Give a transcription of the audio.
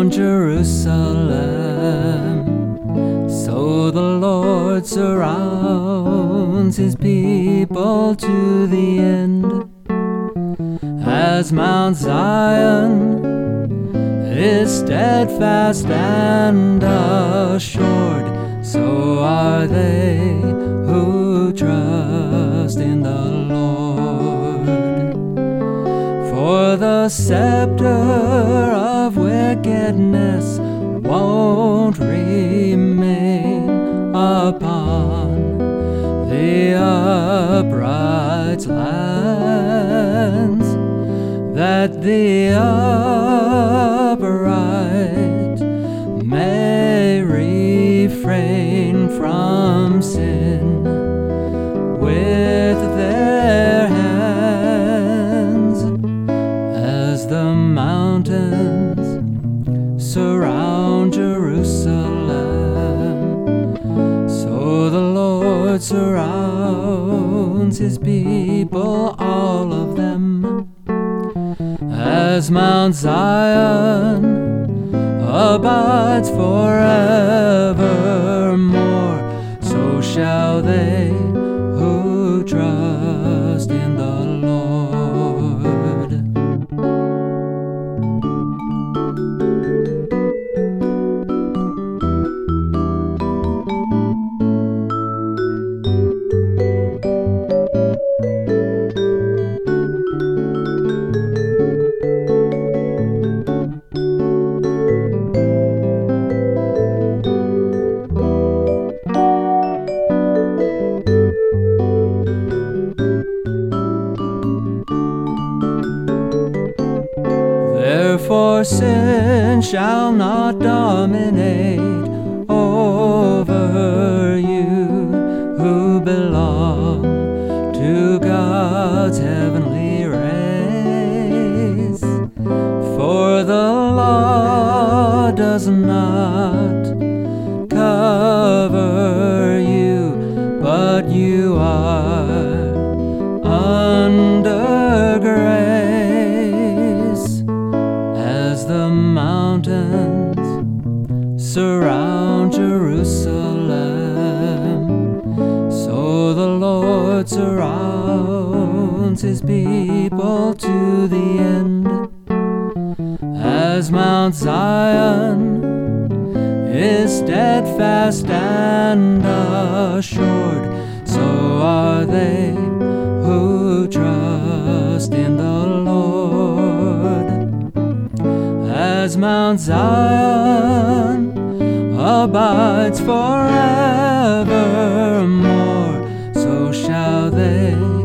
surround Jerusalem. So the Lord surrounds his people to the end. As Mount Zion is steadfast and assured, so are they who trust in the Lord. For the scepter of wickedness won't remain upon the upright's lands, that the upright may refrain from sin with their hands. As the mountains surround Jerusalem, so the Lord surrounds his people, all of them. As Mount Zion abides forevermore, so shall they who trust in the Lord. Therefore sin shall not dominate over you who belong to God's heavenly race. For the law does not cover you, but you are under grace. As the mountains surround Jerusalem, so the Lord surrounds his people to the end. As Mount Zion is steadfast and assured, so are they who trust in the Lord. As Mount Zion abides forevermore, so shall they